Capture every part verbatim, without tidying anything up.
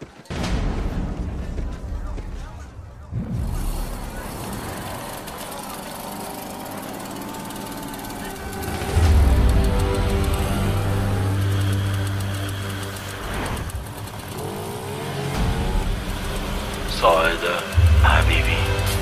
ساعد حبیبی.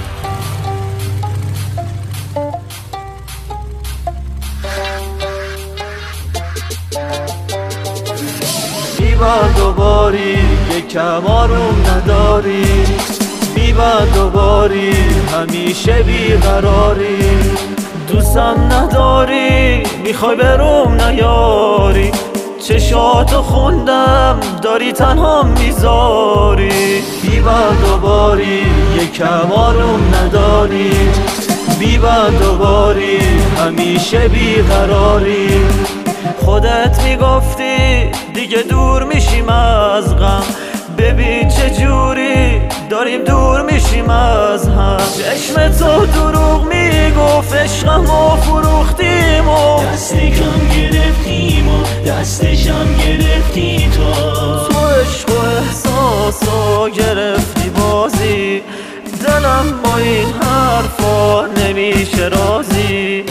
میبند و باری یک کمارم نداری، میبند و باری همیشه بیقراری، دوستم نداری میخوای بروم نیاری، چشاتو خوندم داری تنها میذاری، بیبند و باری یک کمارم نداری، بیبند و باری همیشه بیقراری، خودت میگفتی دیگه دور میشیم از غم، ببین چه جوری داریم دور میشیم از هم، چشم تو دروغ میگفت عشقمو فروختیم و دستشم گرفتیم و دستشم گرفتی تو، تو عشق و احساسو گرفتی بازی، دلم با این حرفا نمیشه راضی.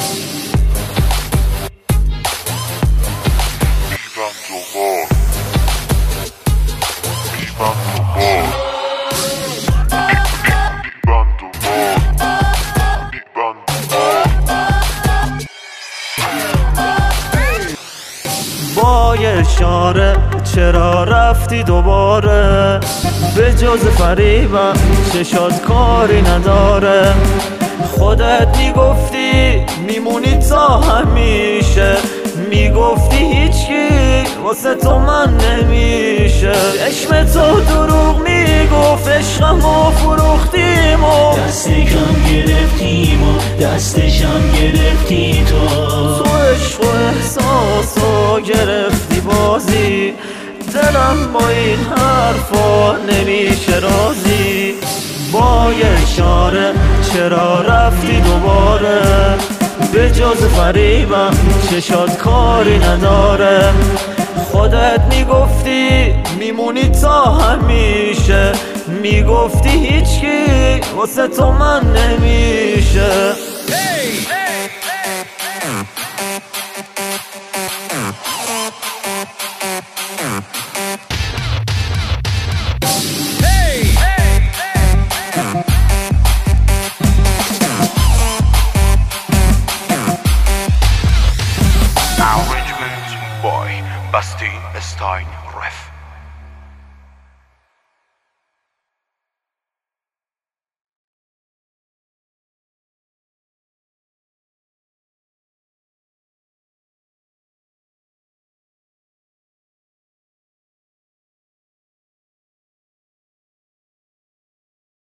با یه اشاره چرا رفتی دوباره، به جز فریبم چشات کاری نداره، خودت میگفتی میمونی تا همیشه، میگفتی هیچکی واسه تو من نمیشه، چشم تو دروغ میگفت عشقمو فروختیم و دستشم گرفتیم و دستشم گرفتی تو، تو عشق و احساسو گرفتی بازی، دلم با این حرفا نمیشه راضی. با یه اشاره چرا رفتی دوباره، به جز فریبم چشات کاری نداره، خودت میگفتی میمونی تا همیشه، میگفتی هیچکی واسه تو من نمیشه.